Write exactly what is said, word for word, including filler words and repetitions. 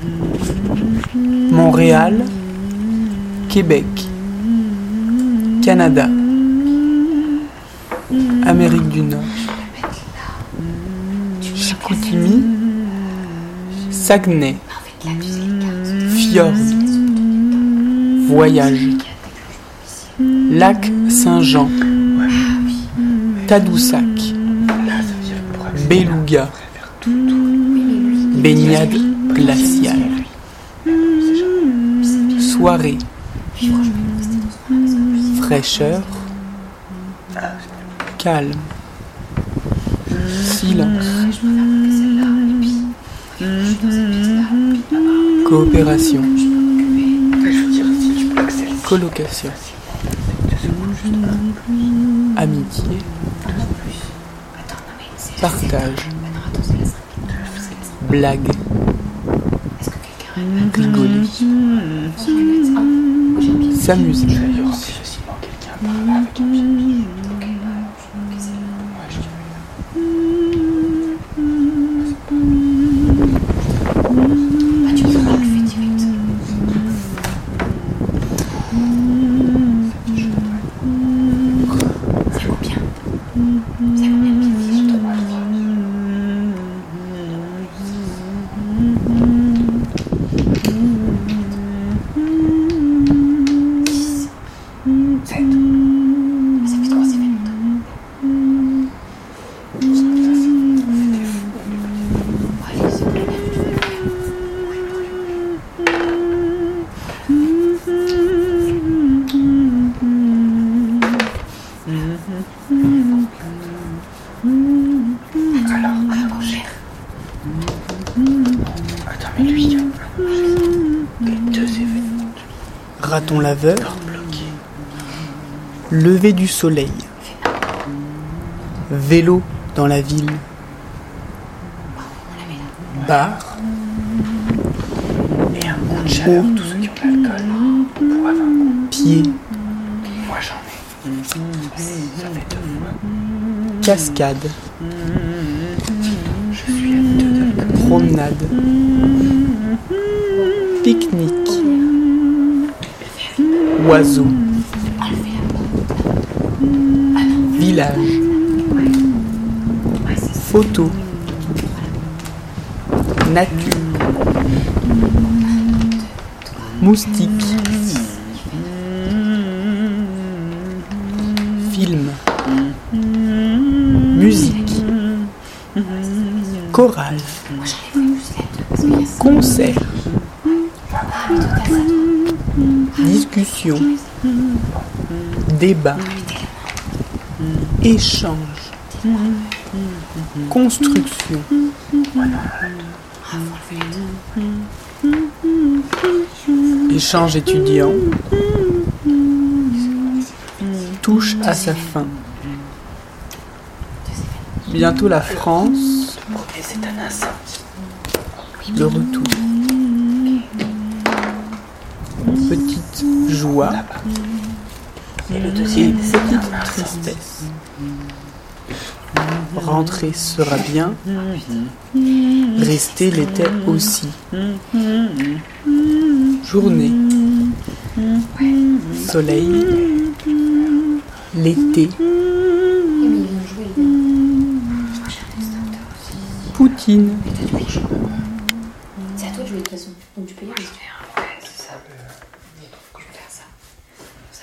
Montréal, Québec, Canada, Amérique du Nord, Chicoutimi, Saguenay, Fjord, Voyage, Lac Saint-Jean, Tadoussac, Beluga, Baignade glaciale, soirée, fraîcheur, calme, silence, coopération, colocation, amitié, partage, blague, rigoler, s'amuser, raton laveur, lever du soleil, vélo dans la ville, bar, et un bon de chaleur, tous ceux qui ont de l'alcool, boivent un coup. pied, Moi j'en ai. Ça fait deux fois. cascade, Je suis habitué d'alcool. promenade, pique-nique, oiseau, village, photo, nature, moustique, film, musique, chorale, concert, discussion, débat, échange, construction, échange étudiant, touche à sa fin. Bientôt la France, Et c'est un incendie. le retour. Petite joie Et le et deuxième, c'est un petite incendie. tristesse. Rentrer sera bien, rester l'était aussi. Journée, soleil, l'été, Poutine, C'est à toi de jouer de toute façon, donc tu peux y aller. Ouais, c'est ça.